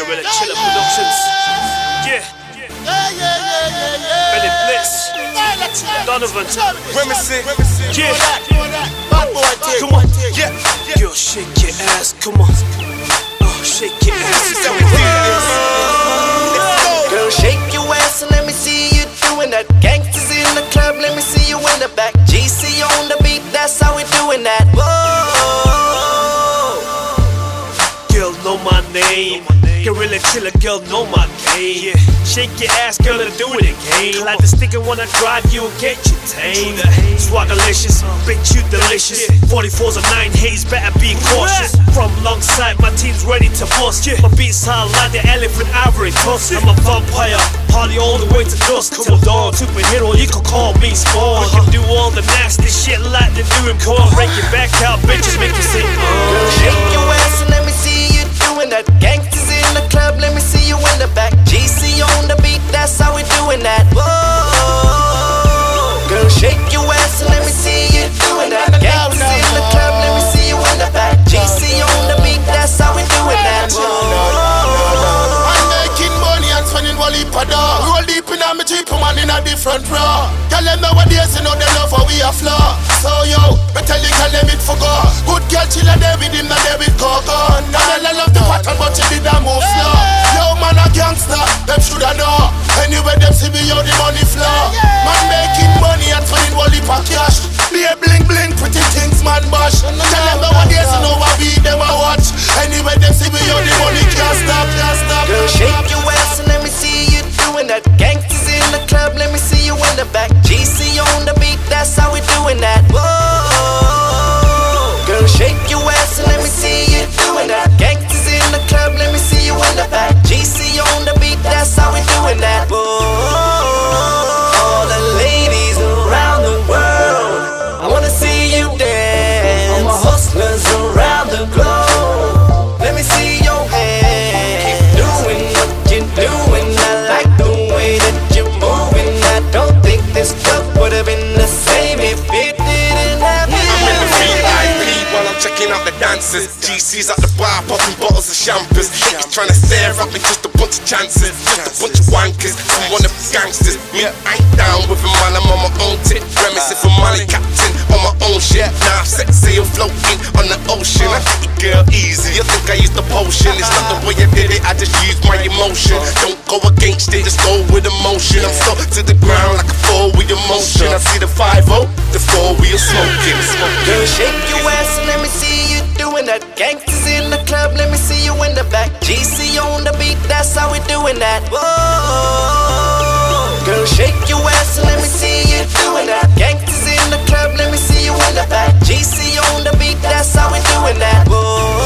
Gorilla Chiller Productions. Yeah. Benny Blitz. Donovan. Reminiscent. Yeah. Bad boy take. Come on. Yeah. Girl, shake your ass. Come on. Oh, shake your ass. Let's go. Girl, shake your ass and let me see you doing that. Gangsters in the club, let me see you in the back. GC on the beat, that's how we doing that. Whoa. Girl, know my name. Gorilla Chiller, girl, know my name. Shake your ass, girl, and do it again. Like the sticker wanna drive you and get you tame. Swaggerlicious, bitch, you delicious. 44's a 9 haze, better be cautious. From long side, my team's ready to bust. My beats hard like the elephant ivory toss. I'm a vampire, party all the way to dusk till dawn. Superhero, you can call me Spawn. I can do all the nasty shit like they do in porn. Break your back out, bitches, make you say, Girl, shake your ass and let me see you doing that. Gangsters in the club, let me see you in the back. GC on the beat, that's how we doing that. Whoa. Girl, shake your ass and let me see you doing that. Gangsters in the club, let me see you in the back. GC on the beat, that's how we doing that. Whoa. I'm making money and spending one leap a dog. Roll deep in a me cheap man in a different raw. Tell them nowadays you know they love how we a flaw. So yo, me tell you tell them it for go. Good girl chiller there with him, not there with Coco. Now I love the pattern but she did a move slow. Yo man a gangster, them shoulda know. Anyway them see me how the money flow. Man making money and spending one leap of cash. Be a bling bling, pretty things man bash. Tell them nowadays you know what we them a watch. Anyway them see me how the money can't stop, can't stop. Girl, shake your ass and let me see you doing that. Gangsters in the club, let me see you in the back. GC on the beat, that's how we doing that. Whoa. Girl, shake your ass and let me see you doing that. Gangsters in the club, let me see you in the back. GC on the beat, that's how we doing that. Whoa. All the ladies around the world, I wanna see you dance. All my hustlers around the globe, let me see your hands. Keep doing what you're doing. I like the way that you're moving. I don't think this club would have been the same if it didn't happen. I'm in the VIP while I'm checking out the dancers. GC's at the bar popping bottles of champers. Haters trying to stare at me, just a bunch of chances. Just a bunch of wankers, I'm one of the gangsters. Me, I ain't down with him, man, I'm on my own tip. Reminiscing for Molly Captain on my own shit. Now I'm sexy and floating on the ocean. I get the girl easy, you think I used the potion. It's not the way I did it, I just used my emotion. Don't go against it, just go with emotion. I'm stuck to the ground like a four-wheel motion. I see the 5-0, the four-wheel smoking. Girl, shake your ass and let me see you doing that. Gangsters in the club, let me see you in the back. GC on the beat, that's how we doing that. Whoa. Girl, shake your ass and let me see you doing that. Gangsters in the club, let me see you in the back. GC on the beat, that's how we doing that. Whoa.